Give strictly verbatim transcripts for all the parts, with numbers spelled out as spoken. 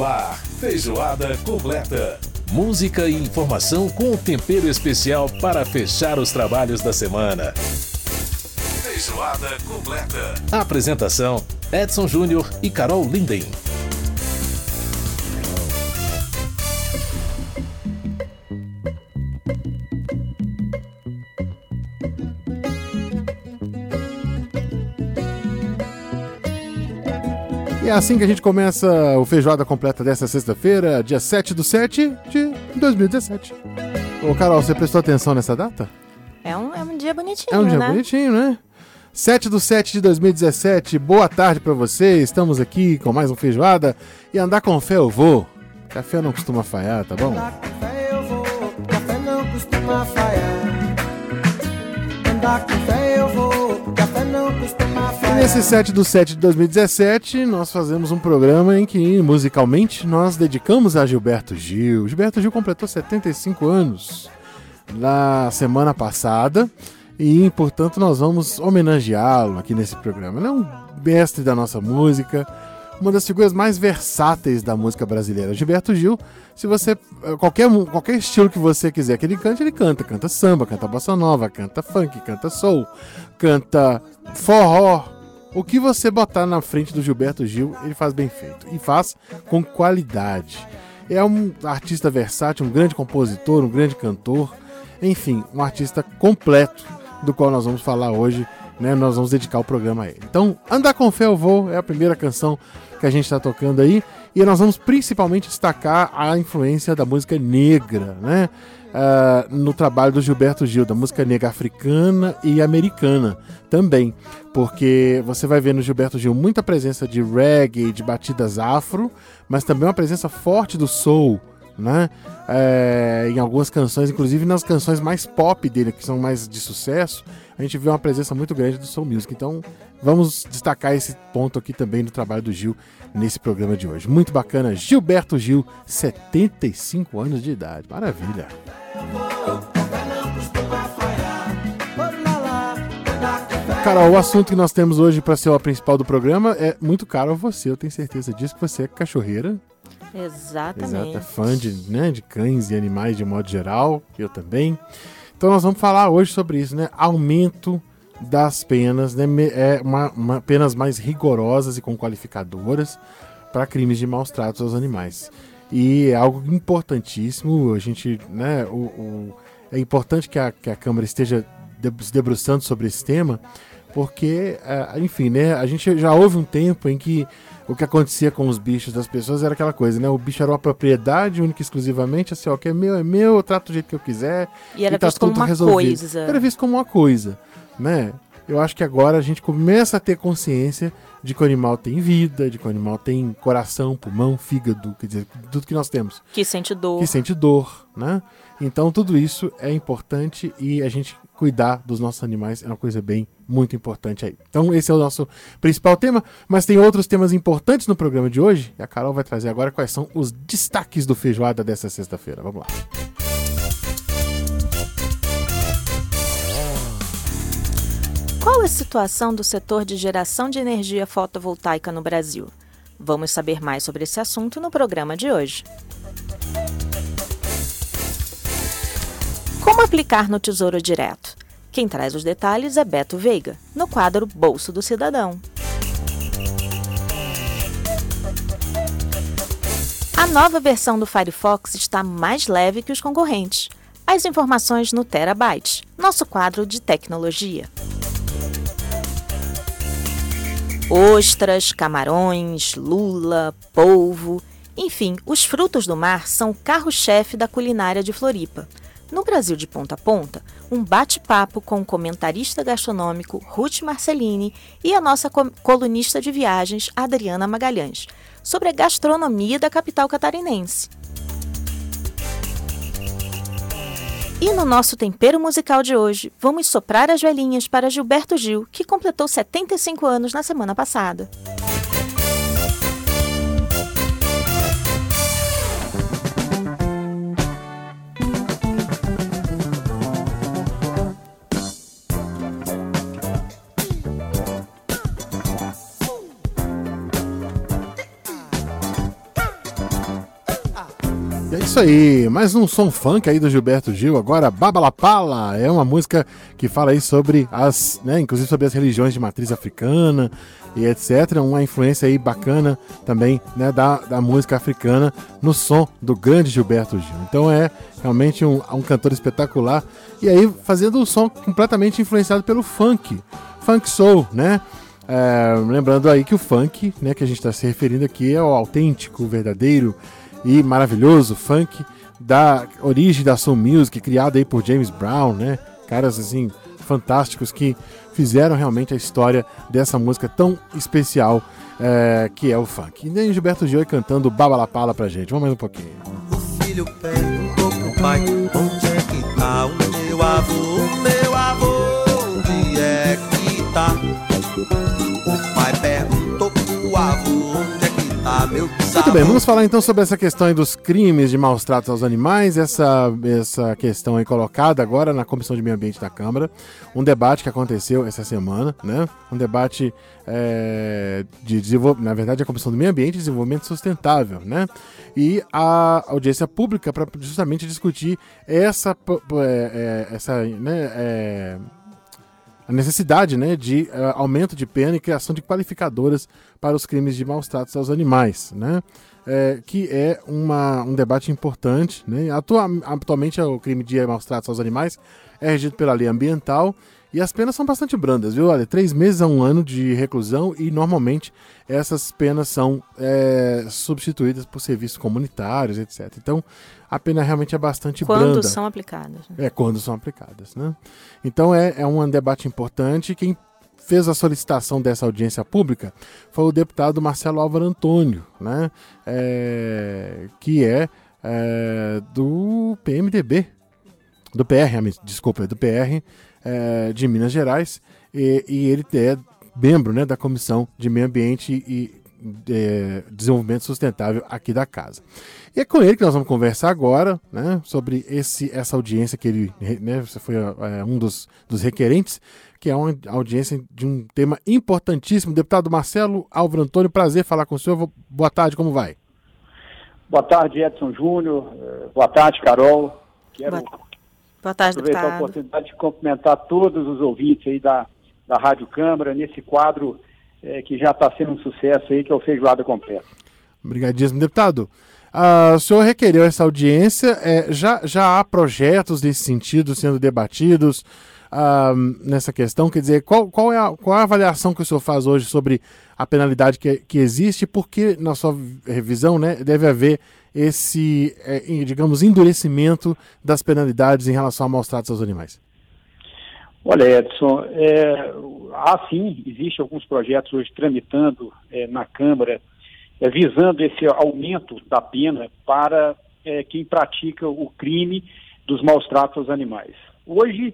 No ar, Feijoada Completa. Música e informação com um tempero especial para fechar os trabalhos da semana. Feijoada Completa. Apresentação: Edson Júnior e Carol Linden. E é assim que a gente começa o Feijoada Completa dessa sexta-feira, dia sete do sete de dois mil e dezessete. Ô, Carol, você prestou atenção nessa data? É um, é um dia bonitinho, É um dia né? bonitinho, né? sete do sete de dois mil e dezessete, boa tarde pra você. Estamos aqui com mais um Feijoada. E andar com fé eu vou. Café não costuma falhar, tá bom? Andar com fé eu vou, café não costuma falhar. Andar com fé eu vou, café não costuma falhar. E nesse sete do sete de dois mil e dezessete, nós fazemos um programa em que, musicalmente, nós dedicamos a Gilberto Gil. Gilberto Gil completou setenta e cinco anos na semana passada e, portanto, nós vamos homenageá-lo aqui nesse programa. Ele é um mestre da nossa música, uma das figuras mais versáteis da música brasileira. Gilberto Gil, se você qualquer, qualquer estilo que você quiser que ele cante, ele canta. Canta samba, canta bossa nova, canta funk, canta soul, canta forró. O que você botar na frente do Gilberto Gil, ele faz bem feito. E faz com qualidade. É um artista versátil, um grande compositor, um grande cantor. Enfim, um artista completo, do qual nós vamos falar hoje, né? Nós vamos dedicar o programa a ele. Então, Andar com Fé eu vou é a primeira canção que a gente está tocando aí. E nós vamos principalmente destacar a influência da música negra, né? Uh, no trabalho do Gilberto Gil, da música negra africana e americana também, porque você vai ver no Gilberto Gil muita presença de reggae, de batidas afro, mas também uma presença forte do soul, né? É, em algumas canções, inclusive nas canções mais pop dele, que são mais de sucesso, a gente vê uma presença muito grande do soul music. Então vamos destacar esse ponto aqui também no trabalho do Gil nesse programa de hoje. Muito bacana, Gilberto Gil, setenta e cinco anos de idade, maravilha. Carol, o assunto que nós temos hoje para ser o principal do programa é muito caro a você, eu tenho certeza disso, que você é cachorreira. Exatamente. Exato, é fã de, né, de cães e animais de modo geral, eu também. Então nós vamos falar hoje sobre isso, né? Aumento das penas, né? É uma, uma, penas mais rigorosas e com qualificadoras para crimes de maus tratos aos animais. E é algo importantíssimo, a gente, né, o, o, é importante que a, que a Câmara esteja se debruçando sobre esse tema, porque, enfim, né, a gente já houve um tempo em que o que acontecia com os bichos das pessoas era aquela coisa, né? O bicho era uma propriedade única e exclusivamente, assim, ó, o que é meu é meu, eu trato do jeito que eu quiser. E era e tá visto como tudo uma resolvido. coisa. Era visto como uma coisa, né? Eu acho que agora a gente começa a ter consciência de que o animal tem vida, de que o animal tem coração, pulmão, fígado, quer dizer, tudo que nós temos. Que sente dor. Que sente dor, né? Então tudo isso é importante e a gente cuidar dos nossos animais é uma coisa bem, muito importante aí. Então esse é o nosso principal tema, mas tem outros temas importantes no programa de hoje e a Carol vai trazer agora quais são os destaques do Feijoada dessa sexta-feira. Vamos lá. Qual a situação do setor de geração de energia fotovoltaica no Brasil? Vamos saber mais sobre esse assunto no programa de hoje. Como aplicar no Tesouro Direto? Quem traz os detalhes é Beto Veiga, no quadro Bolso do Cidadão. A nova versão do Firefox está mais leve que os concorrentes. As informações no Terabyte, nosso quadro de tecnologia. Ostras, camarões, lula, polvo, enfim, os frutos do mar são o carro-chefe da culinária de Floripa. No Brasil de Ponta a Ponta, um bate-papo com o comentarista gastronômico Ruth Marcelini e a nossa colunista de viagens Adriana Magalhães, sobre a gastronomia da capital catarinense. E no nosso tempero musical de hoje, vamos soprar as velhinhas para Gilberto Gil, que completou setenta e cinco anos na semana passada. Isso aí, mais um som funk aí do Gilberto Gil, agora Babalapala, é uma música que fala aí sobre as, né, inclusive sobre as religiões de matriz africana e etcétera, uma influência aí bacana também, né, da, da música africana no som do grande Gilberto Gil. Então é realmente um, um cantor espetacular, e aí fazendo um som completamente influenciado pelo funk, funk soul, né? É, lembrando aí que o funk, né, que a gente está se referindo aqui é o autêntico, verdadeiro e maravilhoso funk da origem da soul music, criado aí por James Brown, né? Caras assim fantásticos que fizeram realmente a história dessa música tão especial, é, que é o funk. E nem Gilberto Gil cantando Babalapala pra gente. Vamos mais um pouquinho. O filho perguntou pro pai: onde é que tá o meu avô? O meu avô, onde é que tá? O pai perguntou pro avô: onde é que tá meu bisavô? Muito bem, vamos falar então sobre essa questão aí dos crimes de maus tratos aos animais, essa, essa questão aí colocada agora na Comissão de Meio Ambiente da Câmara, um debate que aconteceu essa semana, né? Um debate é, de desenvolvimento, na verdade a Comissão do Meio Ambiente e Desenvolvimento Sustentável, né? E a audiência pública para justamente discutir essa, é, é, essa, né, é, a necessidade, né, de uh, aumento de pena e criação de qualificadoras para os crimes de maus tratos aos animais, né, é, que é uma, um debate importante, né. Atua, atualmente o crime de maus tratos aos animais é regido pela lei ambiental e as penas são bastante brandas, viu? Olha, três meses a um ano de reclusão, e normalmente essas penas são é, substituídas por serviços comunitários, etcétera. Então, a pena realmente é bastante quando branda. Quando são aplicadas. Né? É, quando são aplicadas, né? Então, é, é um debate importante. Quem fez a solicitação dessa audiência pública foi o deputado Marcelo Álvaro Antônio, né? É, que é, é do P M D B, do P R, desculpa, do P R, É, de Minas Gerais, e, e ele é membro, né, da Comissão de Meio Ambiente e é, Desenvolvimento Sustentável aqui da casa. E é com ele que nós vamos conversar agora, né, sobre esse, essa audiência que ele, né, você foi é, um dos, dos requerentes, que é uma audiência de um tema importantíssimo. Deputado Marcelo Álvaro Antônio, prazer falar com o senhor. Boa tarde, como vai? Boa tarde, Edson Júnior. Boa tarde, Carol. Quero Boa... Boa tarde, aproveitar deputado. a oportunidade de cumprimentar todos os ouvintes aí da, da Rádio Câmara, nesse quadro é, que já está sendo um sucesso aí, que é o Feijoada Completa. Obrigadíssimo, deputado. Uh, o senhor requereu essa audiência, é, já, já há projetos desse sentido sendo debatidos uh, nessa questão, quer dizer, qual, qual, é a, qual é a avaliação que o senhor faz hoje sobre a penalidade que, que existe, porque na sua revisão, né, deve haver esse, é, digamos, endurecimento das penalidades em relação a maus tratos aos animais? Olha, Edson, é, há sim, existem alguns projetos hoje tramitando é, na Câmara, é, visando esse aumento da pena para é, quem pratica o crime dos maus tratos aos animais. Hoje,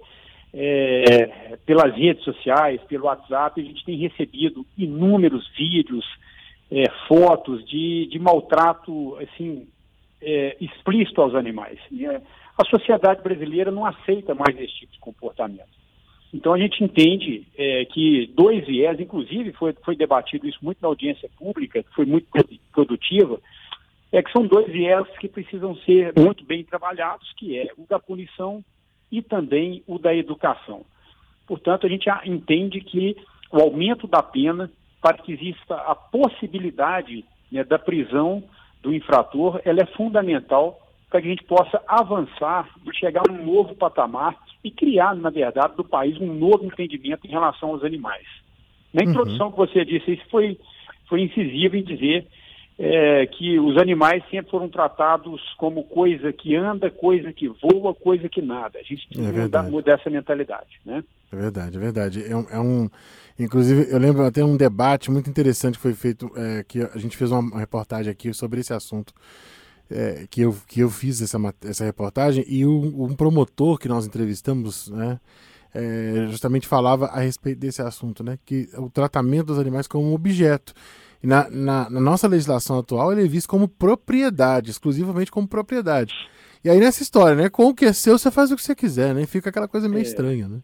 é, pelas redes sociais, pelo WhatsApp, a gente tem recebido inúmeros vídeos, É, fotos de, de maltrato assim, é, explícito aos animais. E é, a sociedade brasileira não aceita mais esse tipo de comportamento. Então a gente entende é, que dois viés, inclusive foi, foi debatido isso muito na audiência pública, que foi muito produtiva, é que são dois viés que precisam ser muito bem trabalhados, que é o da punição e também o da educação. Portanto, a gente entende que o aumento da pena, para que exista a possibilidade, né, da prisão do infrator, ela é fundamental para que a gente possa avançar e chegar a um novo patamar e criar, na verdade, do país um novo entendimento em relação aos animais. Na introdução uhum. que você disse, isso foi, foi incisivo em dizer é, que os animais sempre foram tratados como coisa que anda, coisa que voa, coisa que nada. A gente precisa é mudar, mudar essa mentalidade, né? É verdade, é verdade. É um, é um, inclusive, eu lembro até um debate muito interessante que foi feito, é, que a gente fez uma reportagem aqui sobre esse assunto, é, que, eu, que eu fiz essa, essa reportagem, e o, um promotor que nós entrevistamos, né, é, justamente falava a respeito desse assunto, né, que o tratamento dos animais como um objeto. E na, na, na nossa legislação atual, ele é visto como propriedade, exclusivamente como propriedade. E aí nessa história, né, com o que é seu, você faz o que você quiser, né, fica aquela coisa meio é... estranha, né?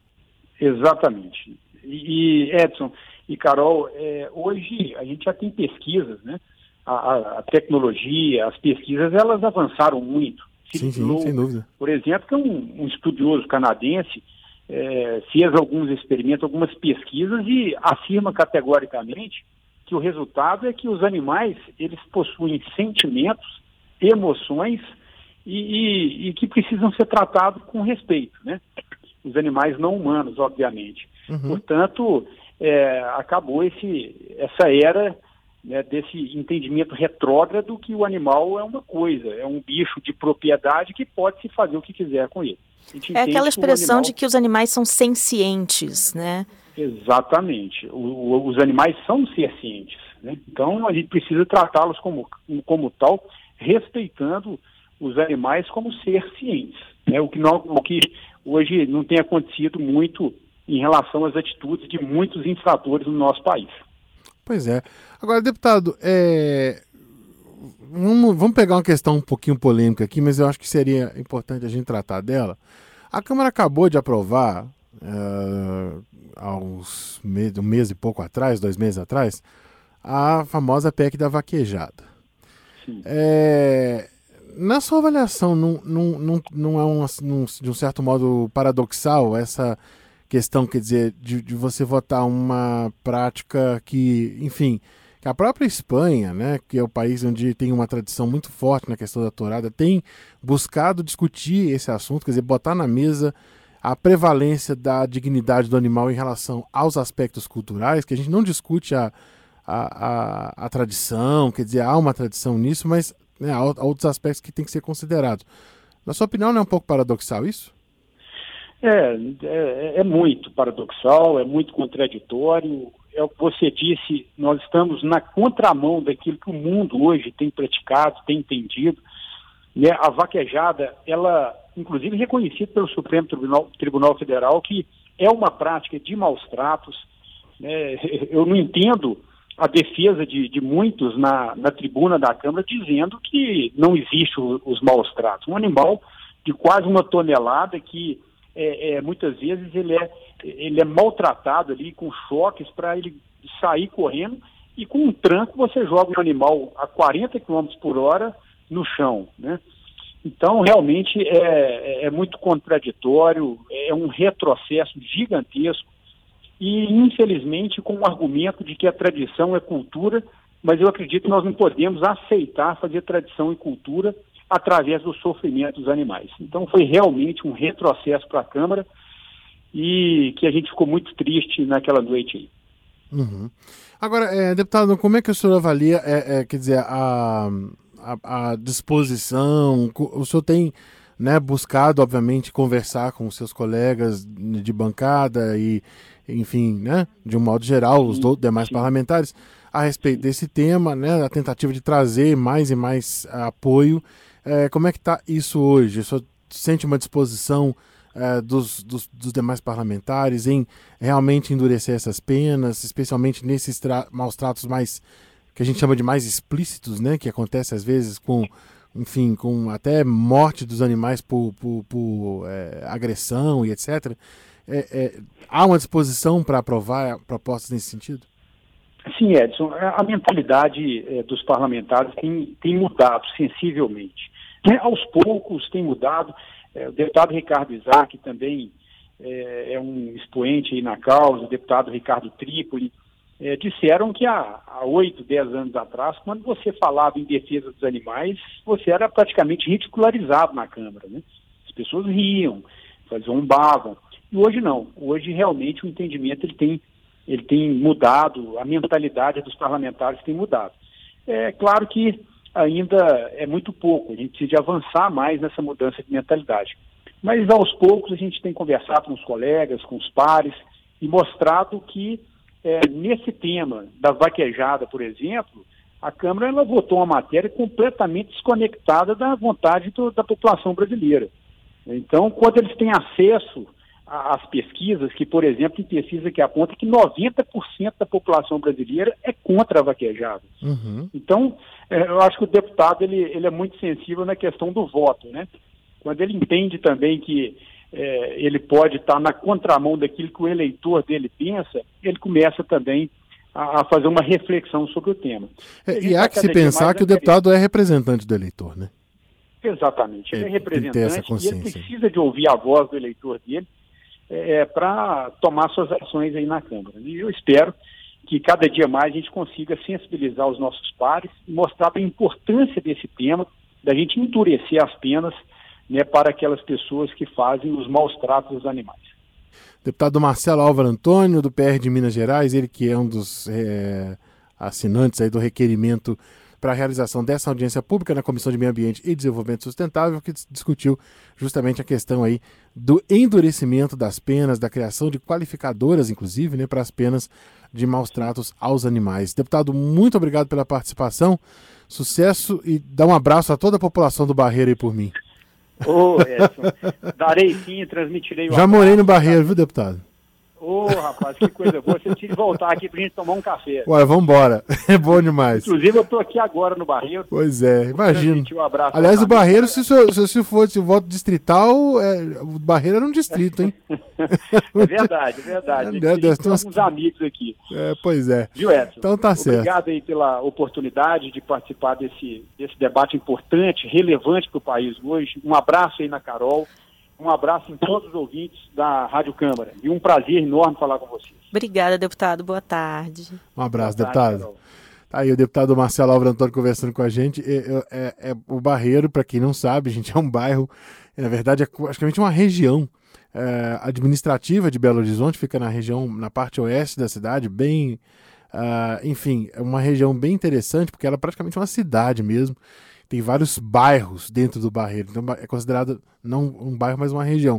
Exatamente. E, e Edson e Carol, é, hoje a gente já tem pesquisas, né, a, a tecnologia, as pesquisas, elas avançaram muito. Sim, sim, sem dúvida. Por exemplo, que é um, um estudioso canadense, é, fez alguns experimentos, algumas pesquisas e afirma categoricamente que o resultado é que os animais, eles possuem sentimentos, emoções e, e, e que precisam ser tratados com respeito, né? Os animais não humanos, obviamente. Uhum. Portanto, é, acabou esse, essa era, né, desse entendimento retrógrado que o animal é uma coisa, é um bicho de propriedade que pode se fazer o que quiser com ele. É aquela expressão animal... de que os animais são sencientes, né? Exatamente. O, o, os animais são sencientes, né? Então a gente precisa tratá-los como, como tal, respeitando os animais como ser cientes, né? O que, não, o que hoje não tem acontecido muito em relação às atitudes de muitos infratores no nosso país. Pois é. Agora, deputado, é... vamos, vamos pegar uma questão um pouquinho polêmica aqui, mas eu acho que seria importante a gente tratar dela. A Câmara acabou de aprovar, uh, há uns meses, um mês e pouco atrás, dois meses atrás, a famosa P E C da vaquejada. É... Na sua avaliação, não, não, não, não é um, num, de um certo modo paradoxal essa questão, quer dizer, de, de você votar uma prática que, enfim, que a própria Espanha, né, que é o país onde tem uma tradição muito forte na questão da tourada, tem buscado discutir esse assunto, quer dizer, botar na mesa a prevalência da dignidade do animal em relação aos aspectos culturais, que a gente não discute a, a, a, a tradição, quer dizer, há uma tradição nisso, mas né, há outros aspectos que têm que ser considerados. Na sua opinião, não é um pouco paradoxal isso? É, é, é muito paradoxal, é muito contraditório. É o que você disse, nós estamos na contramão daquilo que o mundo hoje tem praticado, tem entendido. Né? A vaquejada, ela, inclusive reconhecida pelo Supremo Tribunal, Tribunal Federal, que é uma prática de maus tratos. Né? Eu não entendo a defesa de, de muitos na, na tribuna da Câmara dizendo que não existe o, os maus tratos. Um animal de quase uma tonelada que é, é, muitas vezes ele é, ele é maltratado ali com choques para ele sair correndo e com um tranco você joga um animal a quarenta quilômetros por hora no chão, né? Então realmente é, é muito contraditório, é um retrocesso gigantesco. E, infelizmente, com o argumento de que a tradição é cultura, mas eu acredito que nós não podemos aceitar fazer tradição e cultura através do sofrimento dos animais. Então, foi realmente um retrocesso para a Câmara e que a gente ficou muito triste naquela noite aí. Uhum. Agora, é, deputado, como é que o senhor avalia, é, é, quer dizer, a, a, a disposição, o senhor tem... Né, buscado, obviamente, conversar com os seus colegas de bancada e, enfim, né, de um modo geral, os do, demais sim. parlamentares, a respeito desse tema, né, a tentativa de trazer mais e mais apoio. É, como é que está isso hoje? O senhor sente uma disposição é, dos, dos, dos demais parlamentares em realmente endurecer essas penas, especialmente nesses tra- maus tratos mais, que a gente chama de mais explícitos, né, que acontece às vezes com... enfim, com até morte dos animais por, por, por é, agressão e etcétera. É, é, há uma disposição para aprovar propostas nesse sentido? Sim, Edson. A mentalidade é, dos parlamentares tem, tem mudado sensivelmente. É, aos poucos tem mudado. É, o deputado Ricardo Isaac também é, é um expoente aí na causa, o deputado Ricardo Trípoli, É, disseram que há oito, dez anos atrás, quando você falava em defesa dos animais, você era praticamente ridicularizado na Câmara, né? As pessoas riam, zombavam. E hoje não. Hoje realmente o entendimento ele tem, ele tem mudado, a mentalidade dos parlamentares tem mudado. É claro que ainda é muito pouco, a gente precisa avançar mais nessa mudança de mentalidade. Mas aos poucos a gente tem conversado com os colegas, com os pares, e mostrado que É, nesse tema da vaquejada, por exemplo, a Câmara ela votou uma matéria completamente desconectada da vontade do, da população brasileira. Então, quando eles têm acesso às pesquisas, que, por exemplo, tem pesquisa que aponta que noventa por cento da população brasileira é contra a vaquejada. Uhum. Então, é, eu acho que o deputado ele, ele é muito sensível na questão do voto, né? Quando ele entende também que É, ele pode estar na contramão daquilo que o eleitor dele pensa, ele começa também a, a fazer uma reflexão sobre o tema. É, e há que se pensar que o deputado é representante do eleitor, né? Exatamente, ele é, é representante e ele precisa precisa de ouvir a voz do eleitor dele é, para tomar suas ações aí na Câmara. E eu espero que cada dia mais a gente consiga sensibilizar os nossos pares e mostrar a importância desse tema, da gente endurecer as penas, né, para aquelas pessoas que fazem os maus tratos aos animais. Deputado Marcelo Álvaro Antônio, do P R de Minas Gerais, ele que é um dos é, assinantes aí do requerimento para a realização dessa audiência pública na Comissão de Meio Ambiente e Desenvolvimento Sustentável, que discutiu justamente a questão aí do endurecimento das penas, da criação de qualificadoras, inclusive, né, para as penas de maus tratos aos animais. Deputado, muito obrigado pela participação, sucesso e dá um abraço a toda a população do Barreiro aí por mim. Ô, Edson, darei sim, transmitirei o Já abraço, morei no Barreiro, viu, deputado? Ô, rapaz, que coisa boa. Você tinha que voltar aqui pra gente tomar um café. Ué, vambora. É bom demais. Inclusive, eu tô aqui agora no Barreiro. Pois é, imagino. Um abraço. Aliás, o Barreiro, se, se, se fosse o voto distrital, é, o Barreiro era um distrito, hein? É verdade, é verdade. É, Tem umas... uns amigos aqui. É, pois é. Viu, Edson? Então tá certo. Obrigado aí pela oportunidade de participar desse, desse debate importante, relevante para o país hoje. Um abraço aí na Carol. Um abraço em todos os ouvintes da Rádio Câmara. E um prazer enorme falar com vocês. Obrigada, deputado. Boa tarde. Um abraço, Boa tarde, deputado. Tá aí o deputado Marcelo Álvaro Antônio conversando com a gente. É, é, é, o Barreiro, para quem não sabe, gente, é um bairro, na verdade, é praticamente uma região é, administrativa de Belo Horizonte, fica na região, na parte oeste da cidade, bem, uh, enfim, é uma região bem interessante, porque ela é praticamente uma cidade mesmo. Tem vários bairros dentro do Barreiro, então é considerado não um bairro, mas uma região.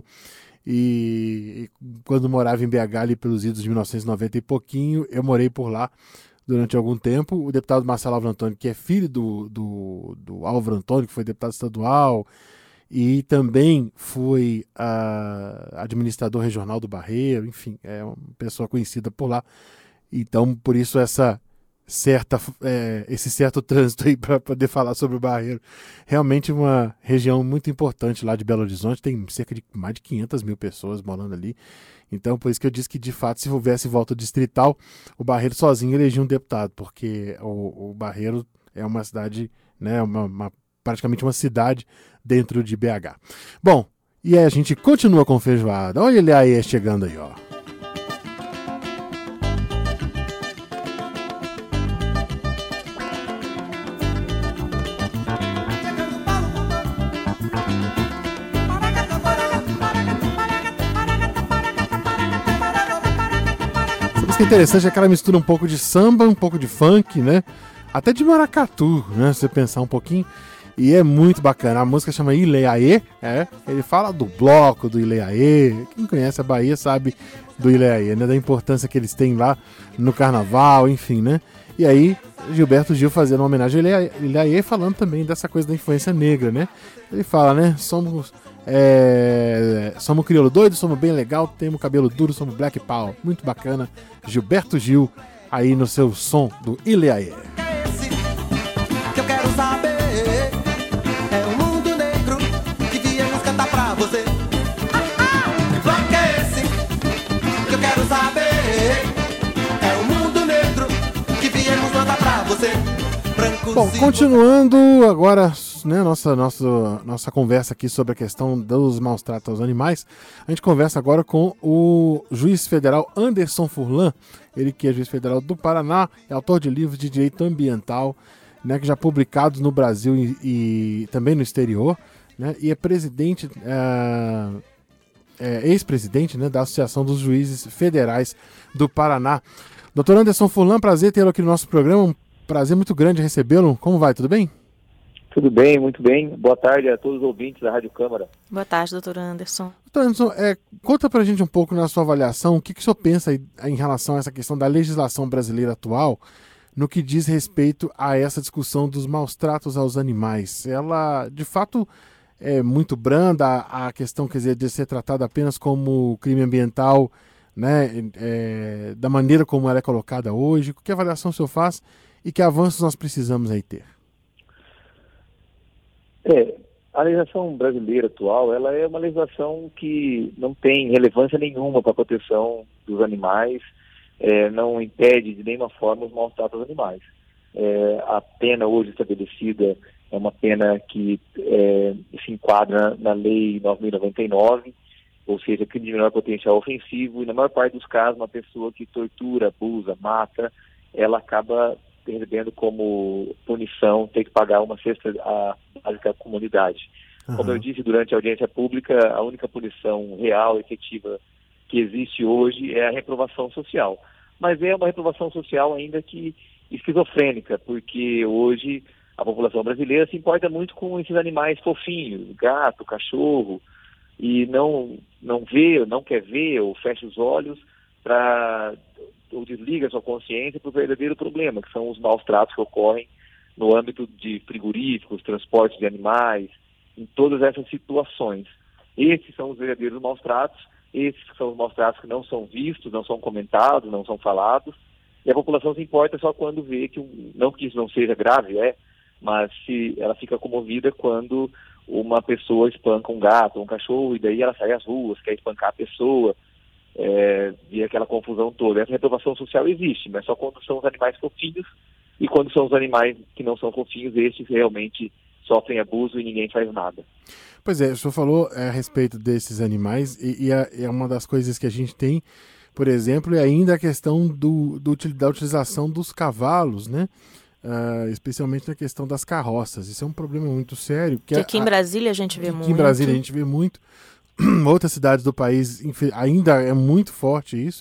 E, e quando morava em B H, ali pelos idos de mil novecentos e noventa e pouquinho, eu morei por lá durante algum tempo. O deputado Marcelo Álvaro Antônio, que é filho do, do, do Álvaro Antônio, que foi deputado estadual e também foi uh, administrador regional do Barreiro, enfim, é uma pessoa conhecida por lá. Então, por isso essa... Certa, é, esse certo trânsito aí para poder falar sobre o Barreiro. Realmente uma região muito importante lá de Belo Horizonte, tem cerca de mais de quinhentas mil pessoas morando ali. Então, por isso que eu disse que, de fato, se houvesse voto distrital, o Barreiro sozinho elegia um deputado, porque o, o Barreiro é uma cidade, né, uma, uma, praticamente uma cidade dentro de B H. Bom, e aí a gente continua com feijoada. Olha ele aí chegando aí, ó. O que é interessante é que ela mistura um pouco de samba, um pouco de funk, né? Até de maracatu, né? Se você pensar um pouquinho. E é muito bacana. A música chama Ileaê, é. Ele fala do bloco do Ileaê. Quem conhece a Bahia sabe do Ileaê, né? Da importância que eles têm lá no carnaval, enfim, né? E aí, Gilberto Gil fazendo uma homenagem ao Ileaê, falando também dessa coisa da influência negra, né? Ele fala, né? Somos... É, somos crioulo doido, somos bem legal, temos cabelo duro, somos black power. Muito bacana. Gilberto Gil aí no seu som do Ileaê. Esse que eu quero saber é o mundo negro que viemos cantar pra você. Que bloco é esse que eu quero saber é o mundo negro que viemos cantar pra você. Brancos. Bom, continuando agora, né, nossa, nossa, nossa conversa aqui sobre a questão dos maus tratos aos animais, a gente conversa agora com o juiz federal Anderson Furlan, ele que é juiz federal do Paraná, é autor de livros de direito ambiental, né, que já publicados no Brasil e, e também no exterior, né, e é presidente, é, é, ex-presidente, né, da Associação dos Juízes Federais do Paraná. doutor Anderson Furlan, prazer tê-lo aqui no nosso programa, um prazer muito grande recebê-lo. Como vai, tudo bem? Tudo bem, muito bem. Boa tarde a todos os ouvintes da Rádio Câmara. Boa tarde, doutor Anderson. doutor Anderson, é, conta pra gente um pouco na sua avaliação, o que, que o senhor pensa aí, em relação a essa questão da legislação brasileira atual, no que diz respeito a essa discussão dos maus tratos aos animais. Ela, de fato, é muito branda, a questão, quer dizer, de ser tratada apenas como crime ambiental, né, é, da maneira como ela é colocada hoje. Que avaliação o senhor faz e que avanços nós precisamos aí ter? É, a legislação brasileira atual, ela é uma legislação que não tem relevância nenhuma para a proteção dos animais, é, não impede de nenhuma forma os maus tratos aos animais. É, a pena hoje estabelecida é uma pena que é, se enquadra na Lei nove mil e noventa e nove, ou seja, crime de menor potencial ofensivo, e na maior parte dos casos, uma pessoa que tortura, abusa, mata, ela acaba recebendo como punição ter que pagar uma cesta básica à comunidade. Uhum. Como eu disse durante a audiência pública, a única punição real, efetiva, que existe hoje é a reprovação social. Mas é uma reprovação social ainda que esquizofrênica, porque hoje a população brasileira se importa muito com esses animais fofinhos, gato, cachorro, e não, não vê, não quer ver, ou fecha os olhos, pra, ou desliga a sua consciência para o verdadeiro problema, que são os maus tratos que ocorrem no âmbito de frigoríficos, transportes de animais, em todas essas situações. Esses são os verdadeiros maus tratos, esses são os maus tratos que não são vistos, não são comentados, não são falados, e a população se importa só quando vê que, não que isso não seja grave, é, mas se ela fica comovida quando uma pessoa espanca um gato, um cachorro, e daí ela sai às ruas, quer espancar a pessoa, é, e aquela confusão toda. Essa reprovação social existe, mas só quando são os animais fofinhos, e quando são os animais que não são fofinhos, estes realmente sofrem abuso e ninguém faz nada. Pois é, o senhor falou é, a respeito desses animais, e, e é, é uma das coisas que a gente tem, por exemplo, é ainda a questão do, do, da utilização dos cavalos, né? Uh, especialmente na questão das carroças. Isso é um problema muito sério. Que, que aqui a, em Brasília a gente vê aqui muito. Aqui em Brasília a gente vê muito. Outras cidades do país ainda é muito forte isso.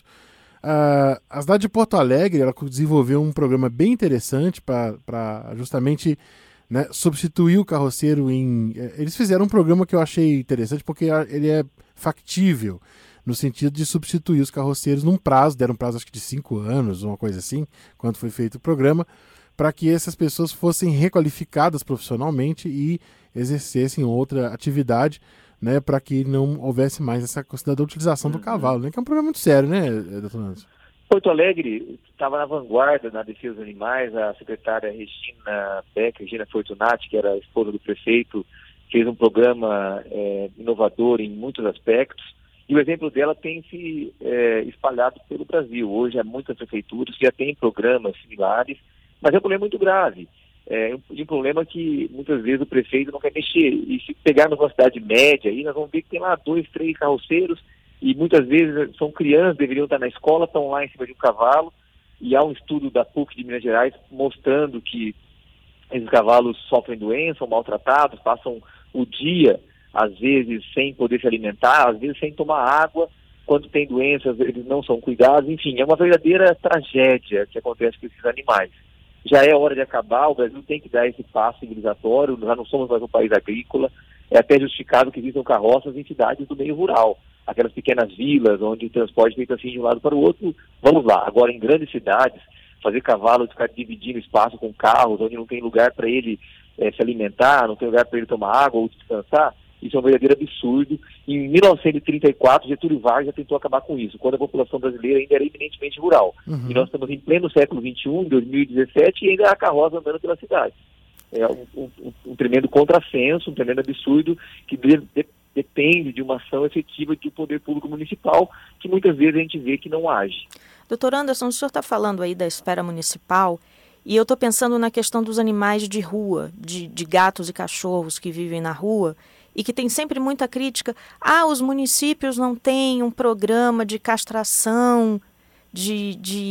Uh, a cidade de Porto Alegre ela desenvolveu um programa bem interessante para justamente, né, substituir o carroceiro em... Eles fizeram um programa que eu achei interessante porque ele é factível, no sentido de substituir os carroceiros num prazo, deram um prazo acho que de cinco anos, uma coisa assim, quando foi feito o programa, para que essas pessoas fossem requalificadas profissionalmente e exercessem outra atividade, né, para que não houvesse mais essa questão da utilização do cavalo, né, que é um problema muito sério, né, doutor Anderson? Porto Alegre estava na vanguarda na defesa dos animais. A secretária Regina Beck, Regina Fortunati, que era a esposa do prefeito, fez um programa é, inovador em muitos aspectos, e o exemplo dela tem se é, espalhado pelo Brasil. Hoje há muitas prefeituras que já têm programas similares, mas é um problema muito grave. É um problema que muitas vezes o prefeito não quer mexer. E se pegarmos uma cidade média, aí nós vamos ver que tem lá dois, três carroceiros, e muitas vezes são crianças, deveriam estar na escola, estão lá em cima de um cavalo, e há um estudo da P U C de Minas Gerais mostrando que esses cavalos sofrem doença, são maltratados, passam o dia, às vezes, sem poder se alimentar, às vezes sem tomar água. Quando tem doenças, eles não são cuidados. Enfim, é uma verdadeira tragédia que acontece com esses animais. Já é hora de acabar, o Brasil tem que dar esse passo civilizatório, já não somos mais um país agrícola, é até justificado que existam carroças em cidades do meio rural, aquelas pequenas vilas onde o transporte é feito assim de um lado para o outro, vamos lá. Agora, em grandes cidades, fazer cavalo ficar dividindo espaço com carros, onde não tem lugar para ele é, se alimentar, não tem lugar para ele tomar água ou descansar, isso é um verdadeiro absurdo. Em mil novecentos e trinta e quatro, Getúlio Vargas já tentou acabar com isso, quando a população brasileira ainda era eminentemente rural. Uhum. E nós estamos em pleno século vinte e um, em dois mil e dezessete, e ainda há carroça andando pela cidade. É um, um, um tremendo contrassenso, um tremendo absurdo, que de, de, depende de uma ação efetiva do poder público municipal, que muitas vezes a gente vê que não age. Doutor Anderson, o senhor está falando aí da esfera municipal, e eu estou pensando na questão dos animais de rua, de, de gatos e cachorros que vivem na rua, e que tem sempre muita crítica. Ah, os municípios não têm um programa de castração, de,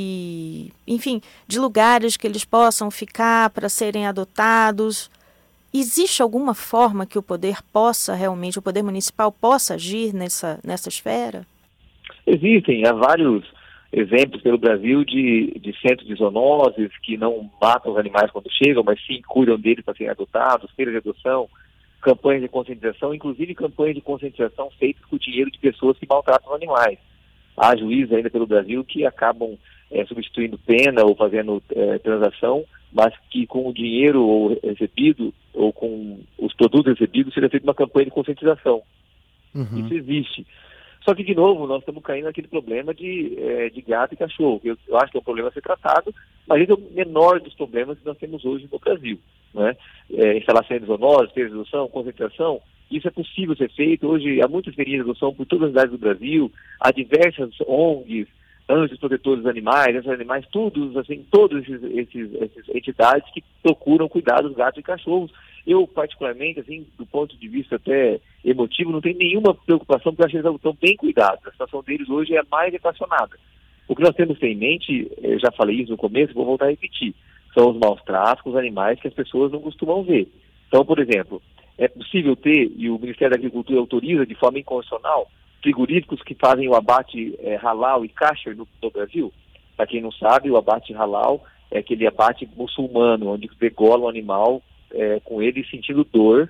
de, enfim, de lugares que eles possam ficar para serem adotados. Existe alguma forma que o poder possa realmente, o poder municipal possa agir nessa, nessa esfera? Existem, há vários exemplos pelo Brasil de, de centros de zoonoses que não matam os animais quando chegam, mas sim cuidam deles para serem adotados, feiras de adoção, campanhas de conscientização, inclusive campanhas de conscientização feitas com o dinheiro de pessoas que maltratam os animais. Há juízes ainda pelo Brasil que acabam é, substituindo pena ou fazendo é, transação, mas que com o dinheiro ou recebido ou com os produtos recebidos seja feita uma campanha de conscientização. Uhum. Isso existe. Só que, de novo, nós estamos caindo naquele problema de, é, de gato e cachorro. Eu, eu acho que é um problema a ser tratado, mas esse é o menor dos problemas que nós temos hoje no Brasil. Né? É, instalação de zoonoses, feiras de adoção, concentração, isso é possível ser feito. Hoje há muitas feiras de adoção por todas as cidades do Brasil, há diversas O N Gs, anjos protetores dos animais, esses animais, todos, assim, todas esses, esses, essas entidades que procuram cuidar dos gatos e cachorros. Eu, particularmente, assim, do ponto de vista até emotivo, não tenho nenhuma preocupação, porque eu acho que eles estão bem cuidados. A situação deles hoje é mais equacionada. O que nós temos que ter em mente, eu já falei isso no começo, vou voltar a repetir, são os maus tratos com os animais que as pessoas não costumam ver. Então, por exemplo, é possível ter, e o Ministério da Agricultura autoriza de forma inconstitucional, frigoríficos que fazem o abate é, halal e kosher no, no Brasil. Para quem não sabe, o abate halal é aquele abate muçulmano, onde degola o animal é, com ele sentindo dor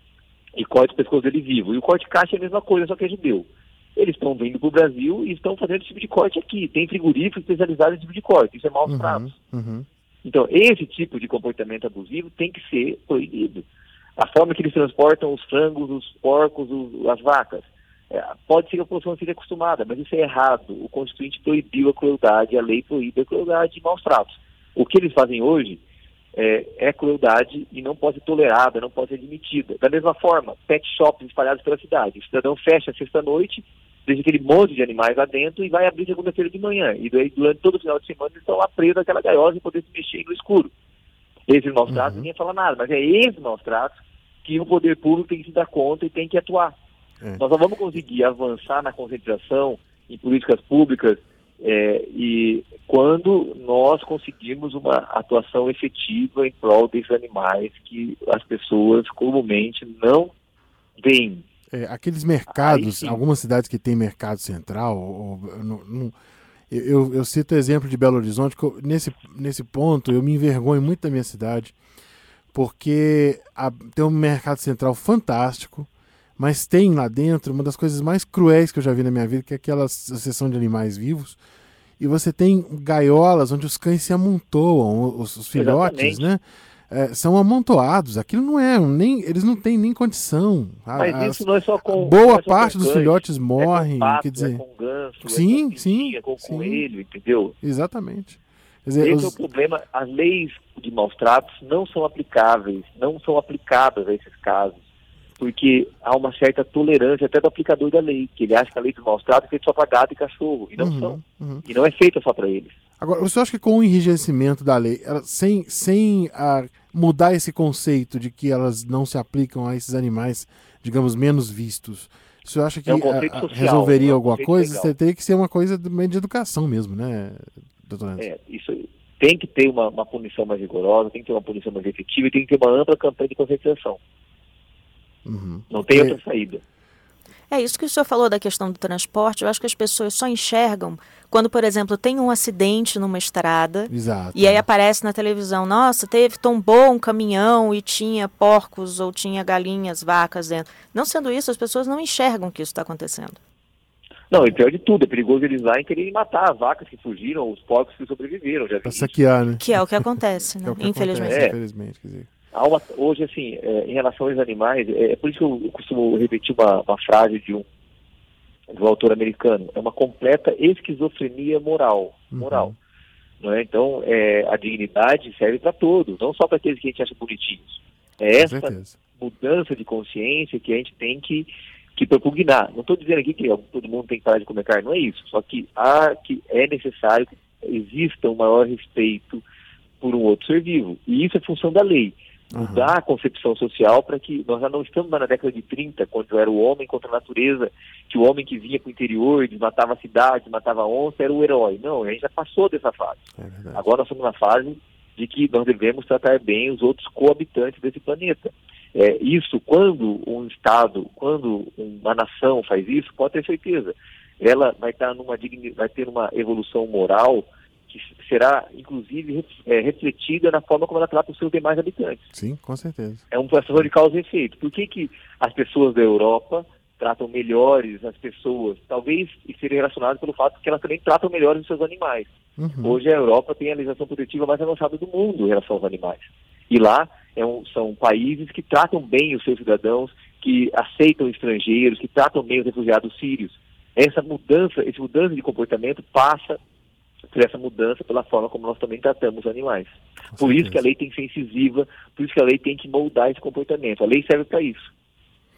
e corta o pescoço dele vivo. E o corte kosher é a mesma coisa, só que é judeu. Eles estão vindo para o Brasil e estão fazendo esse tipo de corte aqui. Tem frigoríficos especializados nesse tipo de corte. Isso é maus tratos. Uhum, uhum. Então, esse tipo de comportamento abusivo tem que ser proibido. A forma que eles transportam os frangos, os porcos, os, as vacas, é, pode ser que a população não seja acostumada, mas isso é errado. O Constituinte proibiu a crueldade, a lei proíbe a crueldade e maus tratos. O que eles fazem hoje é, é crueldade e não pode ser tolerada, não pode ser admitida. Da mesma forma, pet shops espalhados pela cidade. O cidadão fecha sexta-noite, deixa aquele monte de animais lá dentro e vai abrir segunda-feira de manhã. E daí, durante todo o final de semana, eles estão lá presos naquela gaiola e poder se mexer no escuro. Esses maus tratos, uhum. ninguém fala nada, mas é esses maus tratos que o poder público tem que se dar conta e tem que atuar. É. Nós só vamos conseguir avançar na conscientização em políticas públicas é, e quando nós conseguirmos uma atuação efetiva em prol desses animais que as pessoas comumente não veem. É, aqueles mercados, Aí, algumas cidades que tem mercado central, ou, não, não, eu, eu cito o exemplo de Belo Horizonte, que eu, nesse, nesse ponto eu me envergonho muito da minha cidade, porque a, tem um mercado central fantástico, mas tem lá dentro uma das coisas mais cruéis que eu já vi na minha vida, que é aquela seção de animais vivos, e você tem gaiolas onde os cães se amontoam, os, os filhotes, Exatamente. né? É, são amontoados, aquilo não é, nem, eles não têm nem condição. Mas As, isso não é só com boa é só parte com dos cães, filhotes morrem, é com pato, quer dizer, é com ganso, sim, é com sim, pintinha, com sim. coelho, entendeu? Exatamente. Quer dizer, Esse os... é o problema. As leis de maus tratos não são aplicáveis, não são aplicadas a esses casos, porque há uma certa tolerância até do aplicador da lei, que ele acha que a lei de maus tratos é feita só para gato e cachorro, e não uhum, são. Uhum. E não é feita só para eles. Agora, você acha que com o enrijecimento da lei, ela, sem, sem a, mudar esse conceito de que elas não se aplicam a esses animais, digamos, menos vistos, você acha que é um a, a, social, resolveria é um alguma coisa? legal. Você teria que ser uma coisa de, de educação mesmo, né, doutor Anderson? É, isso tem que ter uma, uma punição mais rigorosa, tem que ter uma punição mais efetiva e tem que ter uma ampla campanha de conscientização. Uhum. Não tem é... outra saída. É isso que o senhor falou da questão do transporte. Eu acho que as pessoas só enxergam quando, por exemplo, tem um acidente numa estrada. Exato. E aí aparece na televisão, nossa, teve, tombou um caminhão e tinha porcos ou tinha galinhas, vacas dentro. Não sendo isso, as pessoas não enxergam que isso está acontecendo. Não, e pior de tudo, é perigoso eles lá em quererem matar as vacas que fugiram, os porcos que sobreviveram. Já pra saquear, né? Que é o que acontece, né? Que é o que infelizmente. Acontece, é. infelizmente, quer dizer. Há uma, hoje, assim, é, em relação aos animais, é, é por isso que eu, eu costumo repetir uma, uma frase de um, de um autor americano, é uma completa esquizofrenia moral. moral Uhum. não é? Então, é, a dignidade serve para todos, não só para aqueles que a gente acha bonitinhos. É essa mudança de consciência que a gente tem que, que propugnar. Não estou dizendo aqui que todo mundo tem que parar de comer carne, não é isso. Só que, há, que é necessário que exista um maior respeito por um outro ser vivo. E isso é função da lei. Mudar uhum. a concepção social para que nós já não estamos na década de trinta, quando era o homem contra a natureza, que o homem que vinha para o interior e desmatava a cidade, matava a onça, era o herói. Não, a gente já passou dessa fase. É Agora nós estamos na fase de que nós devemos tratar bem os outros coabitantes desse planeta. É, isso, quando um Estado, quando uma nação faz isso, pode ter certeza, ela vai, estar numa, vai ter uma evolução moral que será, inclusive, é, refletida na forma como ela trata os seus demais habitantes. Sim, com certeza. É um processo de causa e efeito. Por que que as pessoas da Europa tratam melhores as pessoas? Talvez seria relacionado pelo fato que elas também tratam melhores os seus animais. Uhum. Hoje a Europa tem a legislação protetiva mais avançada do mundo em relação aos animais. E lá é um, são países que tratam bem os seus cidadãos, que aceitam estrangeiros, que tratam bem os refugiados sírios. Essa mudança, esse mudança de comportamento passa por essa mudança, pela forma como nós também tratamos os animais. Com por certeza. Isso que a lei tem que ser incisiva, por isso que a lei tem que moldar esse comportamento. A lei serve para isso.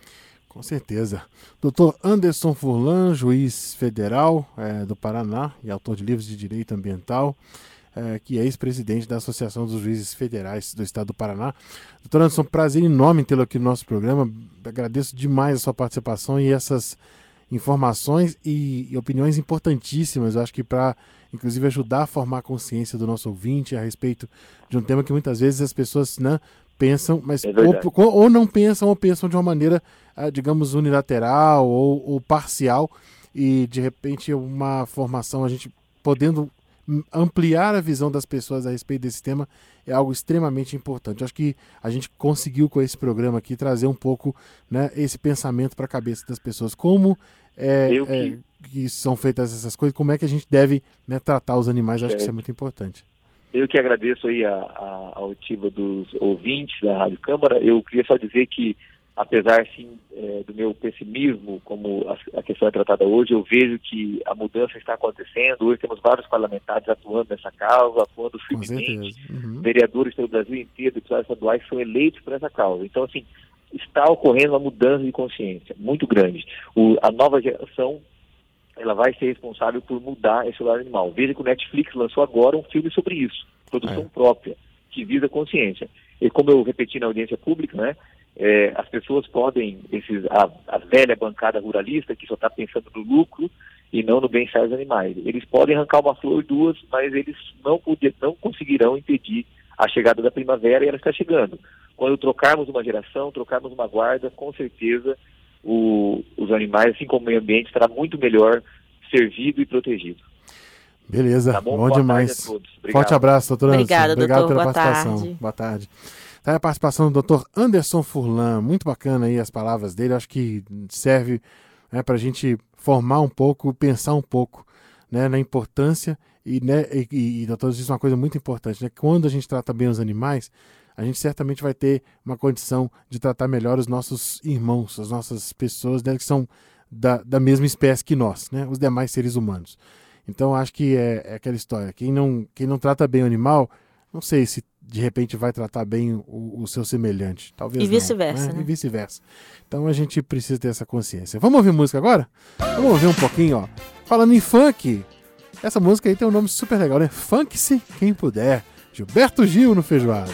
Com certeza. doutor Anderson Furlan, juiz federal é, do Paraná e autor de livros de direito ambiental, é, que é ex-presidente da Associação dos Juízes Federais do Estado do Paraná. doutor Anderson, prazer enorme tê-lo aqui no nosso programa. Agradeço demais a sua participação e essas informações e, e opiniões importantíssimas, eu acho que para, inclusive, ajudar a formar a consciência do nosso ouvinte a respeito de um tema que muitas vezes as pessoas, né, pensam, mas É ou, ou não pensam ou pensam de uma maneira, digamos, unilateral ou, ou parcial, e de repente uma formação, a gente podendo ampliar a visão das pessoas a respeito desse tema é algo extremamente importante. Eu acho que a gente conseguiu com esse programa aqui trazer um pouco, né, esse pensamento para a cabeça das pessoas, como é, Eu que- é, que são feitas essas coisas, como é que a gente deve, né, tratar os animais. Eu acho que isso é Certo. muito importante. Eu que agradeço aí a, a, a oitiva dos ouvintes da Rádio Câmara. Eu queria só dizer que, apesar sim, é, do meu pessimismo, como a, a questão é tratada hoje, eu vejo que a mudança está acontecendo. Hoje temos vários parlamentares atuando nessa causa, atuando Com firmemente. certeza. Uhum. Vereadores pelo Brasil inteiro, deputados estaduais, são eleitos por essa causa. Então, assim, está ocorrendo uma mudança de consciência muito grande. O, a nova geração, ela vai ser responsável por mudar esse lado animal. Veja que o Netflix lançou agora um filme sobre isso, produção É. própria, que visa a consciência. E como eu repeti na audiência pública, né, é, as pessoas podem, esses, a, a velha bancada ruralista, que só está pensando no lucro e não no bem-estar dos animais, eles podem arrancar uma flor, duas, mas eles não, poder, não conseguirão impedir a chegada da primavera, e ela está chegando. Quando trocarmos uma geração, trocarmos uma guarda, com certeza o, os animais, assim como o meio ambiente, estará muito melhor servido e protegido. Beleza, Tá bom? bom, Boa demais. tarde a todos. Obrigado. Forte abraço, doutor Anderson. Obrigada, Obrigado doutor. pela Boa participação. tarde. Boa tarde. Tá aí a participação do doutor Anderson Furlan. Muito bacana aí as palavras dele. Acho que serve, né, para a gente formar um pouco, pensar um pouco, né, na importância. E, né, e, e, e doutor disse uma coisa muito importante, né? Quando a gente trata bem os animais, a gente certamente vai ter uma condição de tratar melhor os nossos irmãos, as nossas pessoas, né, que são da, da mesma espécie que nós, né, os demais seres humanos. Então, acho que é, é aquela história. Quem não, quem não trata bem o animal, não sei se de repente vai tratar bem o, o seu semelhante. Talvez E não, vice-versa, né? E vice-versa. Então, a gente precisa ter essa consciência. Vamos ouvir música agora? Vamos ouvir um pouquinho, ó. Falando em funk, essa música aí tem um nome super legal, né? Funk-se quem puder. Gilberto Gil no Feijoada.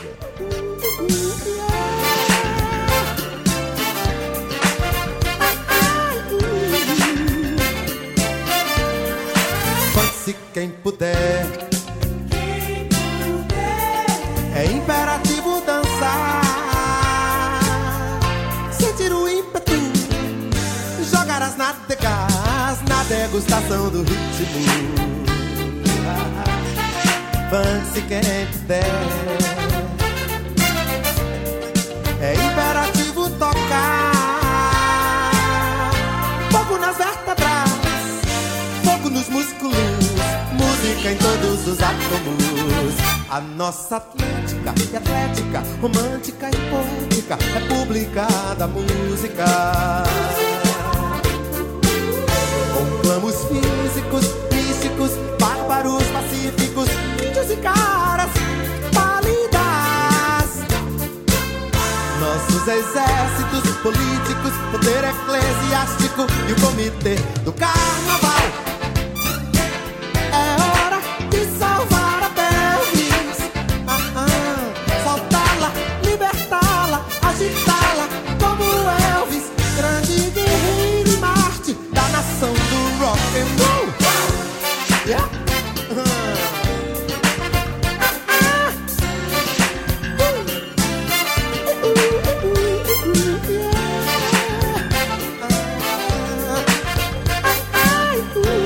Funk-se quem puder. É imperativo dançar, sentir o ímpeto, jogar as nádegas na degustação do ritmo. Funk-se quem puder. É imperativo tocar fogo nas vértebras, fogo nos músculos, música em todos os átomos. A nossa Atlântica e atlética, romântica e poética, república da música. Conclamos físicos, místicos, bárbaros, pacíficos, índios e caras pálidas. Nossos exércitos políticos, poder eclesiástico e o comitê do carnaval. É hora de salvar a pelvis, ah, ah, soltá-la, libertá-la, agitá-la como Elvis, grande guerreiro e Marte da nação do rock and roll. Yeah. Ah, ah. Uh, uh, uh, uh, uh, yeah. Ah, ah, uh.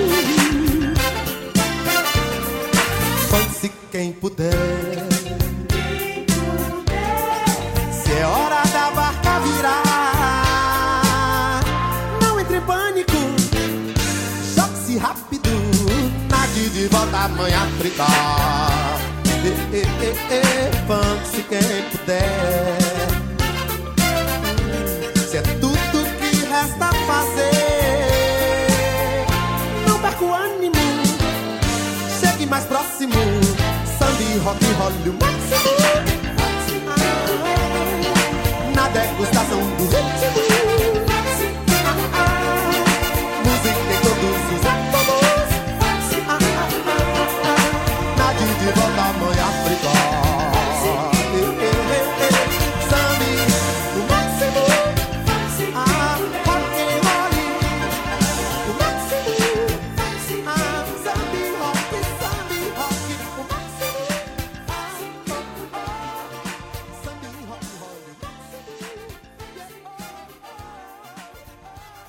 Funk-se quem puder. Se é hora da barca virar, não entre em pânico, jogue-se rápido, nade de volta amanhã fritar. Eh, eh, eh, eh, funk-se quem puder. Se é tudo que resta fazer, não perca o ânimo, chegue mais próximo, samba e rock and roll o máximo. Ah, na degustação do ritmo.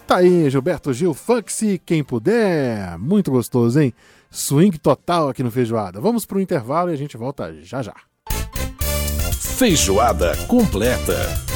Tá aí, Gilberto Gil, Funk Se Quem Puder. Muito gostoso, hein? Swing total aqui no Feijoada. Vamos pro intervalo e a gente volta já já. Feijoada completa.